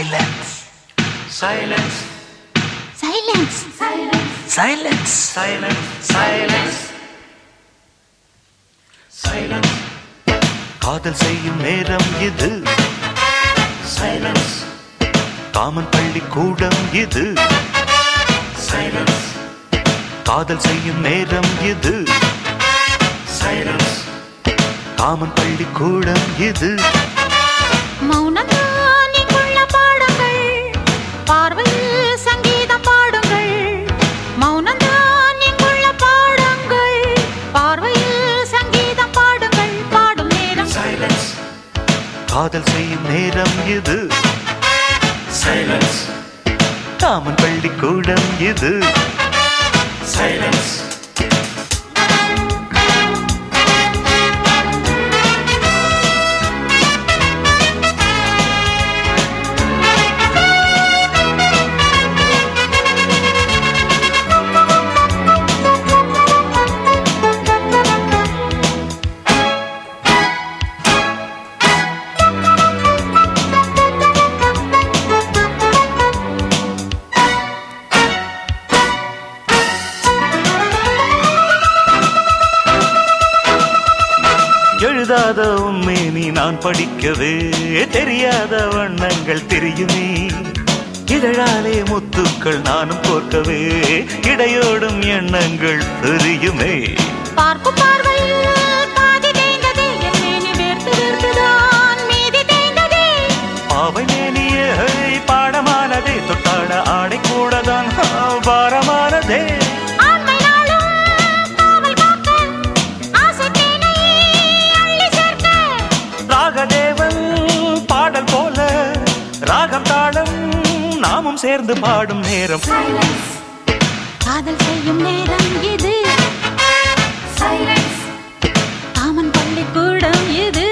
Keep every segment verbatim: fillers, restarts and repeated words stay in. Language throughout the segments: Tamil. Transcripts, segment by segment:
Silence. Silence. Silence. Silence. Silence. Silence. Silence. காதல் செய்யும் நேரம் இது. Silence. காமன் பள்ளிக்கூடம் இது. Silence. காதல் செய்யும் நேரம் இது. Silence. காமன் பள்ளிக்கூடம் இது. மௌனம்தான் இங்குள்ள பாடங்கள், பார்வையில் சங்கீதம் பாடுங்கள். மௌனம்தான் இங்குள்ள பாடங்கள், பார்வையில் சங்கீதம் பாடுங்கள். பாடும் நேரம் Silence. காதல் செய்யும் நேரம் இது. Silence. காமன் பள்ளிக்கூடம் இது. Silence. எழுதாத உண்மை நீ நான் படிக்கவே தெரியாத வண்ணங்கள் தெரியுமே. இதழாலே முத்துக்கள் நானும் கோர்க்கவே இடையோடும் எண்ணங்கள் தெரியுமே. பார்க்கும் பார்வையில் பாதி தேய்ந்ததே, என் மேனி வேர்த்து வேர்த்துதான் மீதி தேய்ந்ததே. பாவை மேனியே பாடமானதே, தொட்டாட ஆடை கூடதான் பாரமானதே. ராகதேவன் பாடல் போல ராகம் தாளம் நாமும் சேர்ந்து பாடும் நேரம். காதல் செய்யும் நேரம் இது. காமன் பள்ளிக்கூடம் இது.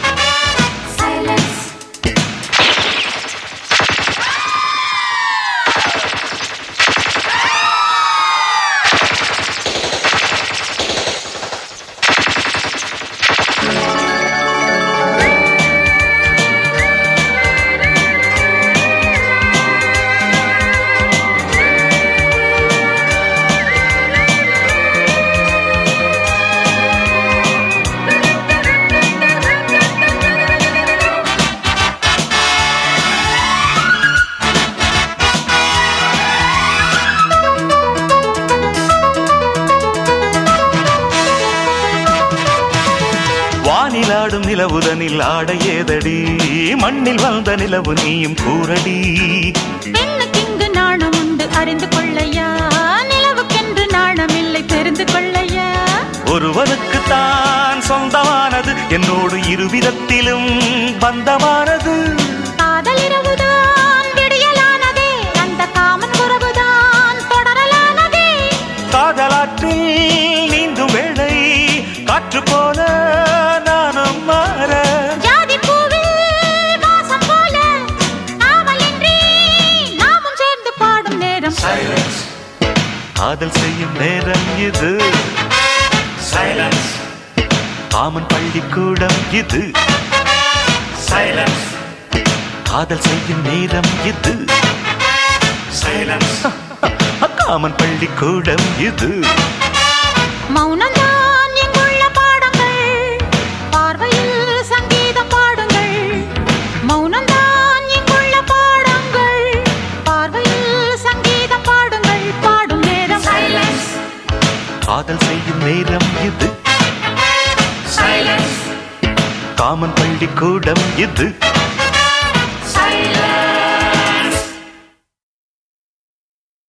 வானிலாடும் நிலவுதனில் ஆட ஏதடி, மண்ணில் வந்த நிலவு நீயும் கூறடி. பெண்ணுக்கிங்கு நாணம் உண்டு அறிந்து கொள்ளையா, நிலவுக்கென்று நாணமில்லை தெரிந்து கொள்ளையா. ஒருவனுக்கு தான் சொந்தமானது என்னோடு இருவிதத்திலும் பந்தமானது. காதல் இரவுதான் விடியலானதே, அந்த காமன் உறவுதான் தொடரலானதே. காதலாற்றில் நீந்தும் வேளை காற்று போல நானும் மாற, ஜாதி பூவில் வாசம் போல காவலின்றி நாமும் சேர்ந்து பாடும் நேரம். Silence. காதல் செய்யும் நேரம் இது. Silence. காமன் பள்ளிக்கூடம் இது. Silence. காதல் செய்யும் நேரம் இது. Silence. காமன் பள்ளிக்கூடம் இது. மௌனம்தான் இங்குள்ள பாடங்கள், பார்வையில் சங்கீதம் பாடுங்கள். மௌனம்தான் இங்குள்ள பாடங்கள், பார்வையில் சங்கீதம் பாடுங்கள். பாடும் நேரம். காதல் செய்யும் நேரம் இது. Silence. காமன் பள்ளிக்கூடம் இது.